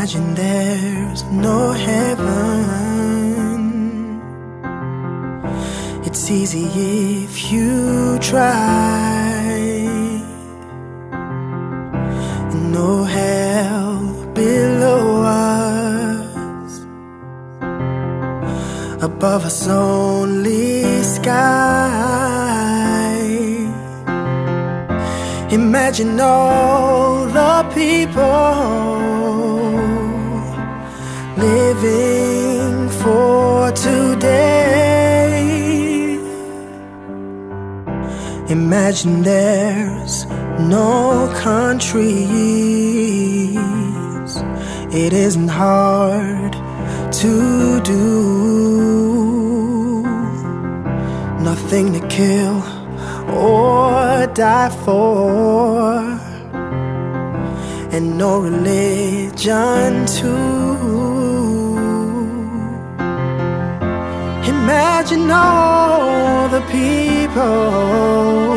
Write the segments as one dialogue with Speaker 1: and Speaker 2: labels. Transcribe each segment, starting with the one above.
Speaker 1: Imagine there's no heaven. It's easy if you try. No hell below us, above us only sky. Imagine all the people living for today. Imagine there's no countries. It isn't hard to do. Nothing to kill or die for, and no religion too. Imagine all the people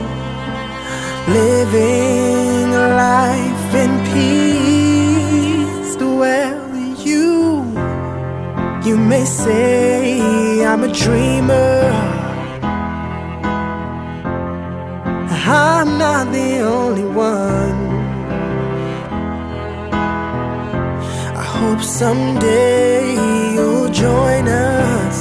Speaker 1: living life in peace. Well, you may say I'm a dreamer. I'm not the only one. I hope someday you'll join us,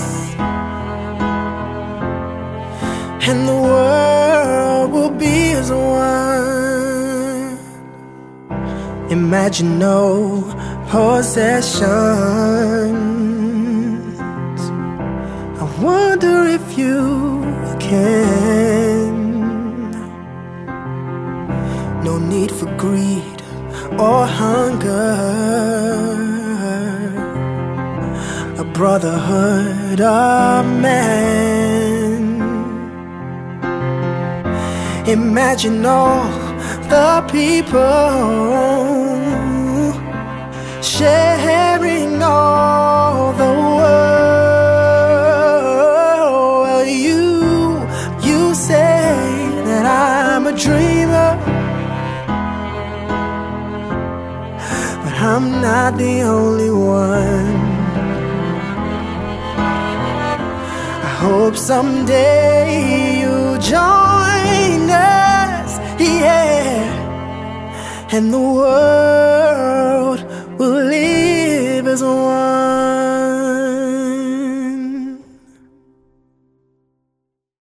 Speaker 1: and the world will be as one. Imagine no possessions. I wonder if you can. No need for greed or hunger. A brotherhood of man. Imagine all the people sharing all the world. Well, you say that I'm a dreamer, but I'm not the only one. I hope someday you'll join us, yeah, and the world will live as one.